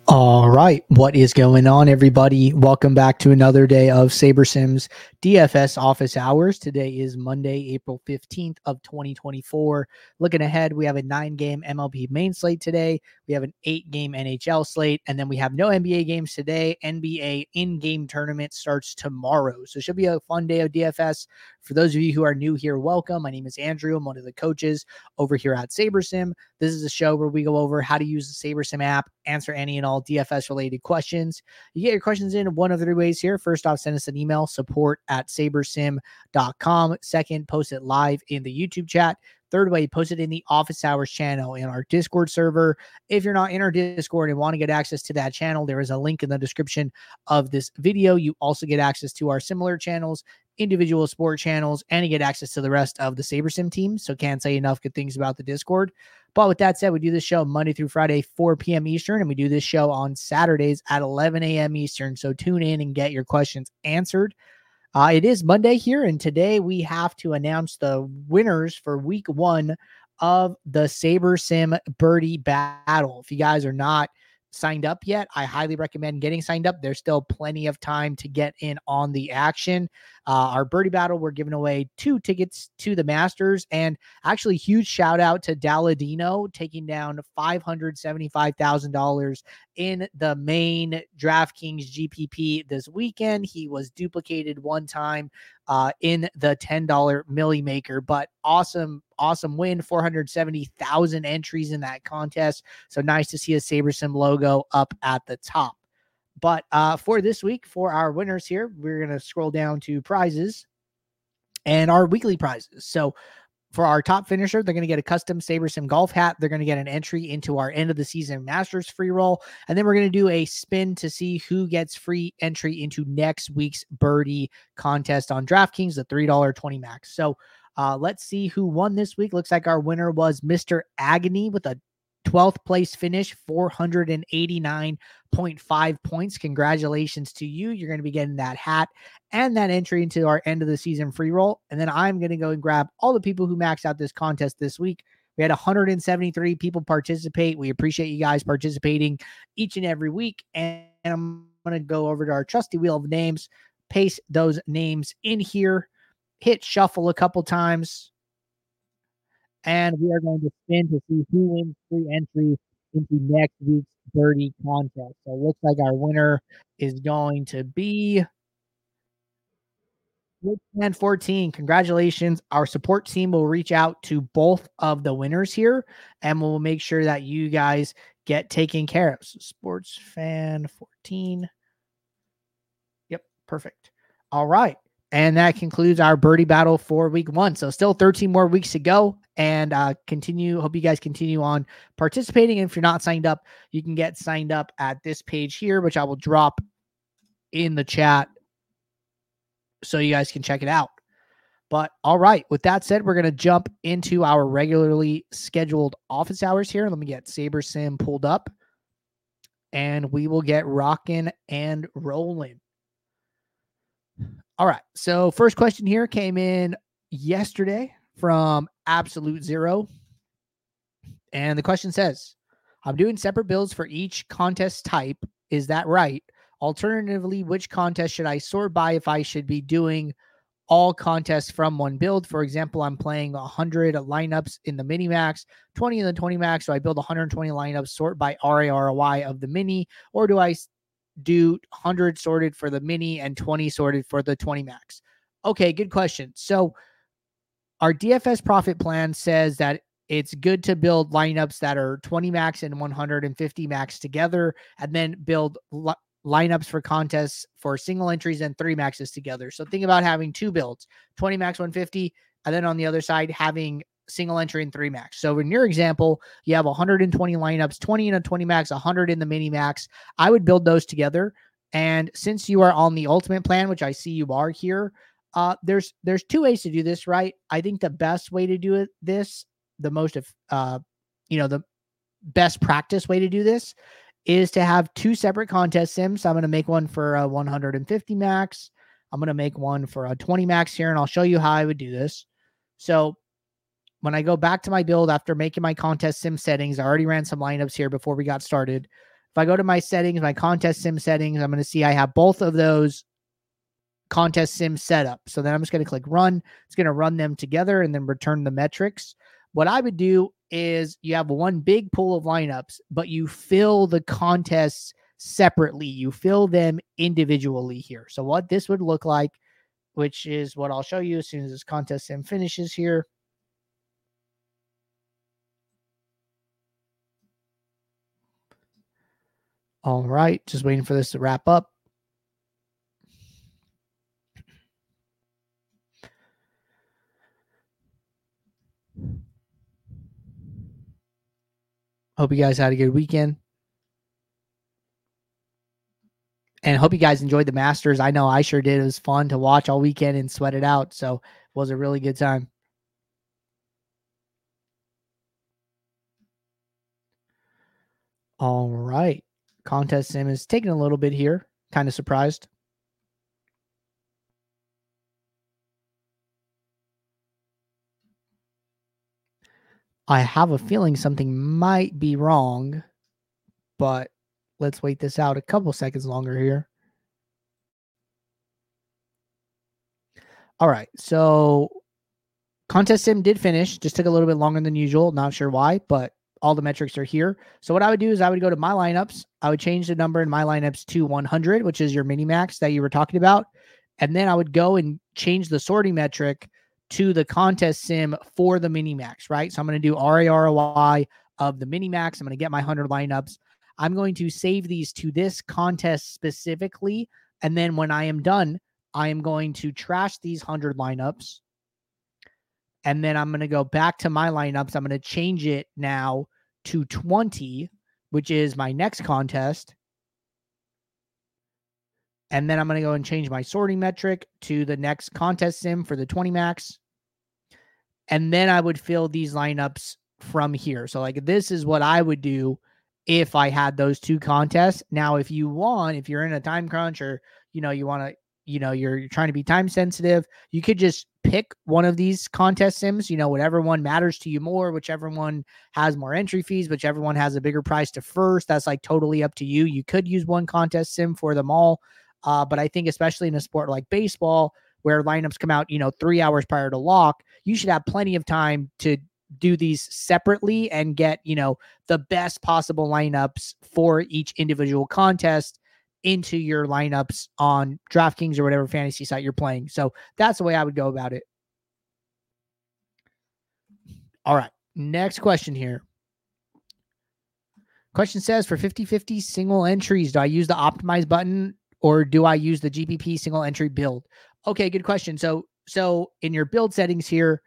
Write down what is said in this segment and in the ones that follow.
All right, what is going on, everybody? Welcome back to another day of SaberSims DFS office hours. Today is Monday, April 15th of 2024. Looking ahead, we have a 9-game MLB main slate today. We have an 8-game NHL slate, and then we have no NBA games today. NBA in-game tournament starts tomorrow. So it should be a fun day of DFS. For those of you who are new here, welcome. My name is Andrew. I'm one of the coaches over here at SaberSim. This is a show where we go over how to use the SaberSim app, answer any and all DFS related questions. You get your questions in one of 3 ways here. First off, send us an email, support@sabersim.com. Second, post it live in the YouTube chat. Third way, post it in the office hours channel in our Discord server. If you're not in our Discord and want to get access to that channel, there is a link in the description of this video. You also get access to our similar channels, individual sport channels, and you get access to the rest of the SaberSim team. So can't say enough good things about the Discord. But with that said, we do this show Monday through Friday, 4 p.m. Eastern, and we do this show on Saturdays at 11 a.m. Eastern. So tune in and get your questions answered. It is Monday here, and today we have to announce the winners for week 1 of the SaberSim Birdie Battle. If you guys are not signed up yet, I highly recommend getting signed up. There's still plenty of time to get in on the action. Our Birdie Battle, we're giving away 2 tickets to the Masters, and actually huge shout out to Dalladino taking down $575,000 in the main DraftKings GPP this weekend. He was duplicated one time in the $10 Millie Maker, but awesome win. 470,000 entries in that contest. So nice to see a SaberSim logo up at the top. But for this week, for our winners here, we're going to scroll down to prizes and our weekly prizes. So for our top finisher, they're going to get a custom SaberSim golf hat. They're going to get an entry into our end of the season Masters free roll. And then we're going to do a spin to see who gets free entry into next week's Birdie contest on DraftKings, the $3.20 max. So let's see who won this week. Looks like our winner was Mr. Agony with a 12th place finish, 489.5 points. Congratulations to you. You're going to be getting that hat and that entry into our end of the season free roll. And then I'm going to go and grab all the people who maxed out this contest this week. We had 173 people participate. We appreciate you guys participating each and every week. And I'm going to go over to our trusty wheel of names, paste those names in here, hit shuffle a couple times, and we are going to spin to see who wins free entry into next week's Birdie contest. So it looks like our winner is going to be Richman 14. Congratulations. Our support team will reach out to both of the winners here, and we'll make sure that you guys get taken care of. So Sports Fan 14. Yep, perfect. All right. And that concludes our Birdie Battle for week 1. So still 13 more weeks to go, and hope you guys continue on participating. And if you're not signed up, you can get signed up at this page here, which I will drop in the chat so you guys can check it out. But all right, with that said, we're going to jump into our regularly scheduled office hours here. Let me get SaberSim pulled up, and we will get rocking and rolling. All right, so first question here came in yesterday from Absolute Zero. And the question says, I'm doing separate builds for each contest type. Is that right? Alternatively, which contest should I sort by if I should be doing all contests from one build? For example, I'm playing 100 lineups in the mini max, 20 in the 20 max. So I build 120 lineups, sort by RAROI of the mini, or do I do 100 sorted for the mini and 20 sorted for the 20 max? Okay, good question. So our DFS profit plan says that it's good to build lineups that are 20 max and 150 max together, and then build lineups for contests for single entries and 3 maxes together. So think about having 2 builds, 20 max, 150, and then on the other side, having single entry and 3 max. So in your example, you have 120 lineups, 20 in a 20 max, 100 in the mini max. I would build those together. And since you are on the ultimate plan, which I see you are here, there's 2 ways to do this, right? I think the best way to do the best practice way to do this is to have 2 separate contest sims. So I'm going to make one for a 150 max. I'm going to make one for a 20 max here, and I'll show you how I would do this. So when I go back to my build after making my contest sim settings, I already ran some lineups here before we got started. If I go to my settings, my contest sim settings, I'm going to see I have both of those contest sim set up. So then I'm just going to click run. It's going to run them together and then return the metrics. What I would do is you have one big pool of lineups, but you fill the contests separately. You fill them individually here. So what this would look like, which is what I'll show you as soon as this contest sim finishes here. All right, just waiting for this to wrap up. Hope you guys had a good weekend. And hope you guys enjoyed the Masters. I know I sure did. It was fun to watch all weekend and sweat it out. So it was a really good time. All right. Contest sim is taking a little bit here. Kind of surprised. I have a feeling something might be wrong, but let's wait this out a couple seconds longer here. All right. So contest sim did finish. Just took a little bit longer than usual. Not sure why, but all the metrics are here. So what I would do is I would go to my lineups. I would change the number in my lineups to 100, which is your mini max that you were talking about. And then I would go and change the sorting metric to the contest sim for the mini max, right? So I'm going to do RAROI of the mini max. I'm going to get my 100 lineups. I'm going to save these to this contest specifically. And then when I am done, I am going to trash these 100 lineups. And then I'm going to go back to my lineups. I'm going to change it now to 20, which is my next contest. And then I'm going to go and change my sorting metric to the next contest sim for the 20 max. And then I would fill these lineups from here. So like this is what I would do if I had those two contests. Now, if you want, if you're in a time crunch or, you know, you want to, you know, you're trying to be time sensitive, you could just pick one of these contest sims, you know, whatever one matters to you more, whichever one has more entry fees, whichever one has a bigger price to first. That's like totally up to you. You could use one contest sim for them all. But I think especially in a sport like baseball, where lineups come out, you know, 3 hours prior to lock, you should have plenty of time to do these separately and get, you know, the best possible lineups for each individual contest into your lineups on DraftKings or whatever fantasy site you're playing. So that's the way I would go about it. All right. Next question here. Question says, for 50-50 single entries, do I use the optimize button or do I use the GPP single entry build? Okay, good question. So in your build settings here,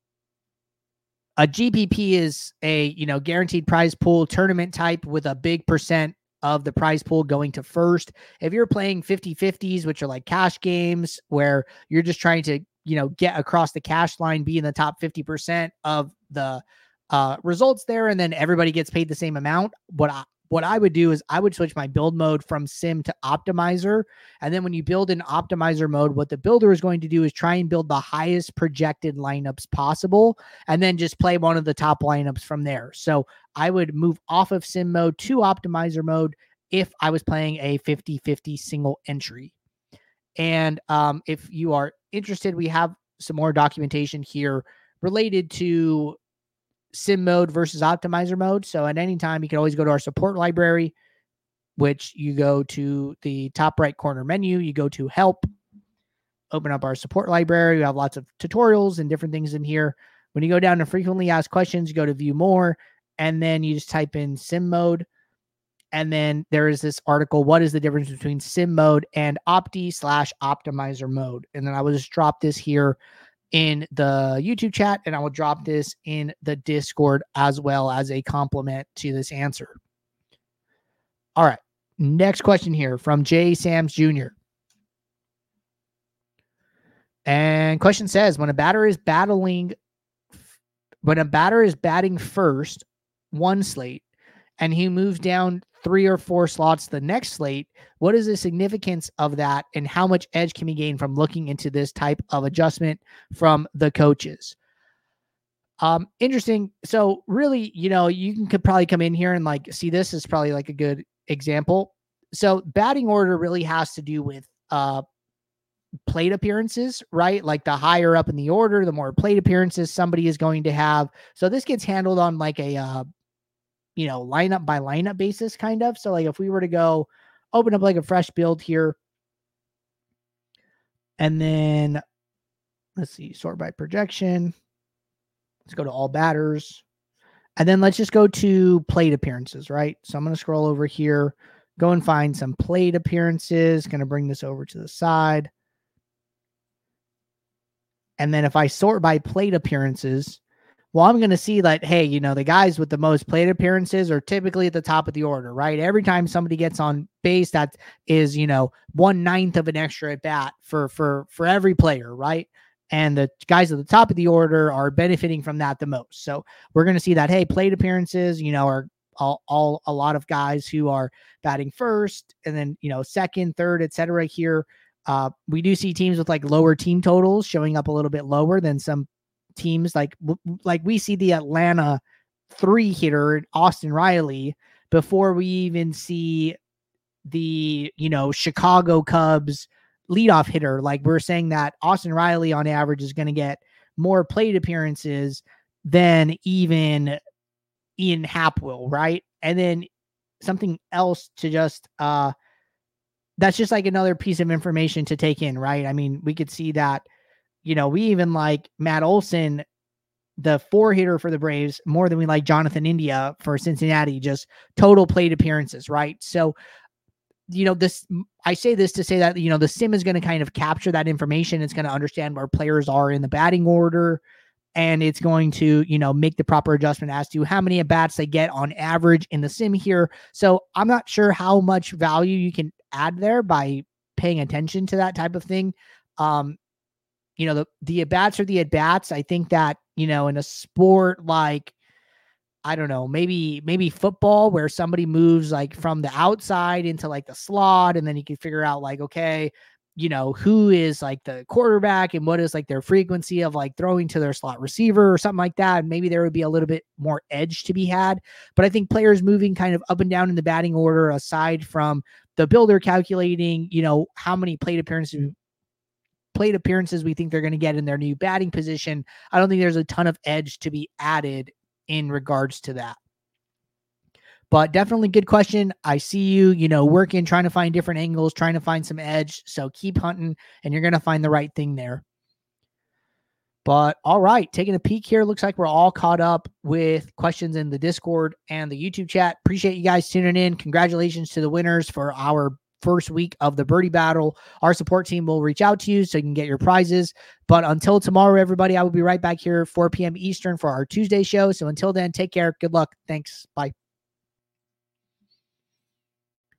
a GPP is a, you know, guaranteed prize pool tournament type with a big percent of the prize pool going to first. If you're playing 50-50s, which are like cash games where you're just trying to, you know, get across the cash line, be in the top 50% of the results there, and then everybody gets paid the same amount. What I would do is I would switch my build mode from sim to optimizer. And then when you build in optimizer mode, what the builder is going to do is try and build the highest projected lineups possible, and then just play one of the top lineups from there. So I would move off of sim mode to optimizer mode if I was playing a 50-50 single entry. And if you are interested, we have some more documentation here related to sim mode versus optimizer mode. So at any time, you can always go to our support library, which you go to the top right corner menu, you go to help, open up our support library. We have lots of tutorials and different things in here. When you go down to frequently asked questions, you go to view more, and then you just type in sim mode. And then there is this article, what is the difference between sim mode and opti/optimizer mode? And then I will just drop this here in the YouTube chat, and I will drop this in the Discord as well as a compliment to this answer. All right. Next question here from Jay Sams Jr. And question says, when a batter is batting first, one slate, and he moves down 3 or 4 slots the next slate, what is the significance of that, and how much edge can be gained from looking into this type of adjustment from the coaches? Interesting. So really, you could probably come in here and like see this is probably like a good example. So batting order really has to do with plate appearances, right? Like the higher up in the order, the more plate appearances somebody is going to have. So this gets handled on like a lineup by lineup basis kind of. So like if we were to go open up like a fresh build here and then let's see, sort by projection. Let's go to all batters. And then let's just go to plate appearances, right? So I'm going to scroll over here, go and find some plate appearances. Going to bring this over to the side. And then if I sort by plate appearances, well, I'm going to see that, hey, the guys with the most plate appearances are typically at the top of the order, right? Every time somebody gets on base, that is, 1/9 of an extra at bat for every player, right? And the guys at the top of the order are benefiting from that the most. So we're going to see that, hey, plate appearances, are all a lot of guys who are batting first and then, second, third, et cetera here. We do see teams with like lower team totals showing up a little bit lower than some teams. Like we see the Atlanta 3 hitter, Austin Riley, before we even see the, Chicago Cubs leadoff hitter. Like we're saying that Austin Riley on average is going to get more plate appearances than even Ian Happ will, right? And then something else to just that's just like another piece of information to take in, right? I mean, we could see that, we even like Matt Olson, the 4 hitter for the Braves, more than we like Jonathan India for Cincinnati, just total plate appearances, right? So, I say this to say that, the sim is going to kind of capture that information. It's going to understand where players are in the batting order, and it's going to, make the proper adjustment as to how many at-bats they get on average in the sim here. So I'm not sure how much value you can add there by paying attention to that type of thing. The at-bats are the at-bats. I think that, in a sport like, I don't know, maybe football where somebody moves like from the outside into like the slot, and then you can figure out like, okay, who is like the quarterback and what is like their frequency of like throwing to their slot receiver or something like that. Maybe there would be a little bit more edge to be had. But I think players moving kind of up and down in the batting order, aside from the builder calculating, how many plate appearances we think they're going to get in their new batting position, I don't think there's a ton of edge to be added in regards to that. But definitely good question. I see you, working, trying to find different angles, trying to find some edge. So keep hunting and you're going to find the right thing there. But all right, taking a peek here. Looks like we're all caught up with questions in the Discord and the YouTube chat. Appreciate you guys tuning in. Congratulations to the winners for our first week of the Birdie Battle. Our support team will reach out to you so you can get your prizes. But until tomorrow, everybody, I will be right back here 4 p.m. Eastern for our Tuesday show. So until then, take care. Good luck. Thanks. Bye.